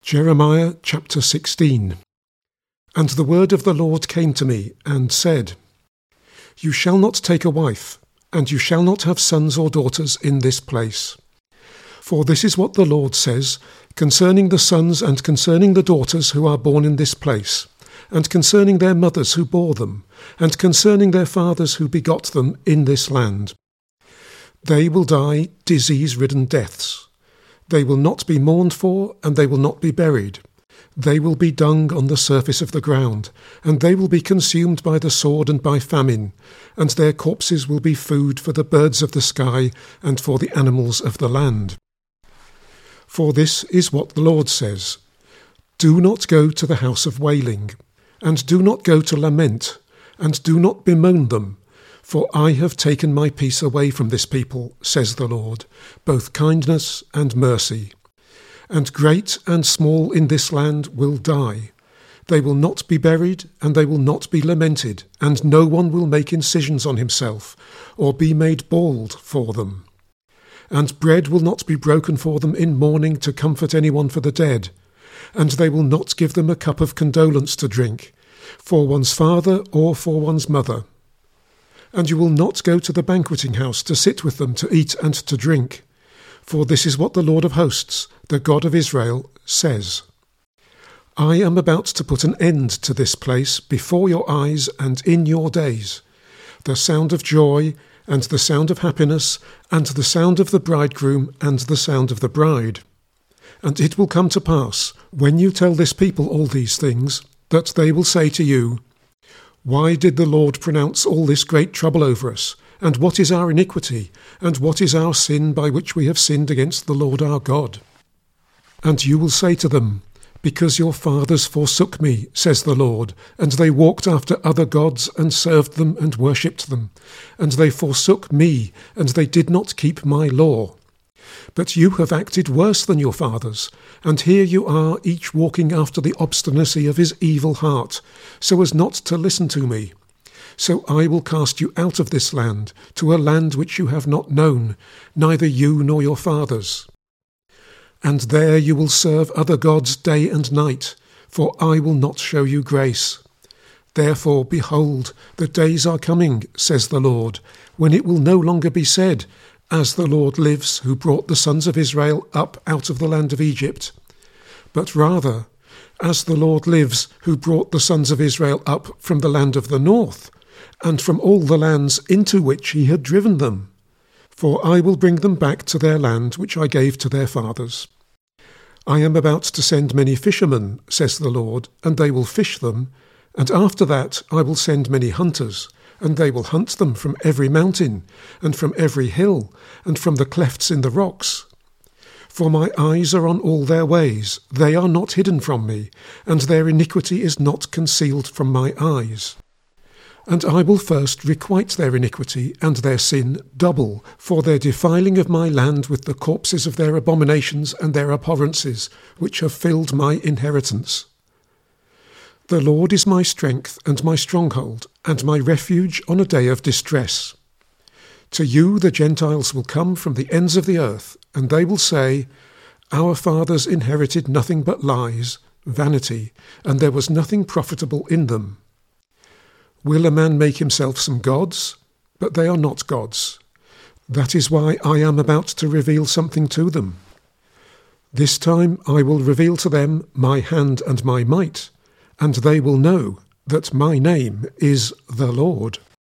Jeremiah chapter 16. And the word of the Lord came to me, and said, You shall not take a wife, and you shall not have sons or daughters in this place. For this is what the Lord says concerning the sons and concerning the daughters who are born in this place, and concerning their mothers who bore them, and concerning their fathers who begot them in this land. They will die disease-ridden deaths. They will not be mourned for, and they will not be buried. They will be dung on the surface of the ground, and they will be consumed by the sword and by famine, and their corpses will be food for the birds of the sky and for the animals of the land. For this is what the Lord says, Do not go to the house of wailing, and do not go to lament, and do not bemoan them, for I have taken my peace away from this people, says the Lord, both kindness and mercy. And great and small in this land will die. They will not be buried, and they will not be lamented, and no one will make incisions on himself, or be made bald for them. And bread will not be broken for them in mourning to comfort anyone for the dead, and they will not give them a cup of condolence to drink, for one's father or for one's mother. And you will not go to the banqueting house to sit with them to eat and to drink. For this is what the Lord of hosts, the God of Israel, says. I am about to put an end to this place before your eyes and in your days. The sound of joy and the sound of happiness and the sound of the bridegroom and the sound of the bride. And it will come to pass, when you tell this people all these things, that they will say to you, Why did the Lord pronounce all this great trouble over us? And what is our iniquity? And what is our sin by which we have sinned against the Lord our God? And you will say to them, Because your fathers forsook me, says the Lord, and they walked after other gods and served them and worshipped them. And they forsook me, and they did not keep my law. But you have acted worse than your fathers, and here you are each walking after the obstinacy of his evil heart, so as not to listen to me. So I will cast you out of this land, to a land which you have not known, neither you nor your fathers. And there you will serve other gods day and night, for I will not show you grace. Therefore, behold, the days are coming, says the Lord, when it will no longer be said, As the Lord lives, who brought the sons of Israel up out of the land of Egypt, but rather, As the Lord lives, who brought the sons of Israel up from the land of the north, and from all the lands into which he had driven them. For I will bring them back to their land which I gave to their fathers. I am about to send many fishermen, says the Lord, and they will fish them, and after that I will send many hunters, and they will hunt them from every mountain, and from every hill, and from the clefts in the rocks. For my eyes are on all their ways, they are not hidden from me, and their iniquity is not concealed from my eyes. And I will first requite their iniquity and their sin double, for their defiling of my land with the corpses of their abominations and their abhorrences, which have filled my inheritance. The Lord is my strength and my stronghold, and my refuge on a day of distress. To you the Gentiles will come from the ends of the earth, and they will say, Our fathers inherited nothing but lies, vanity, and there was nothing profitable in them. Will a man make himself some gods? But they are not gods. That is why I am about to reveal something to them. This time I will reveal to them my hand and my might, and they will know that my name is the Lord.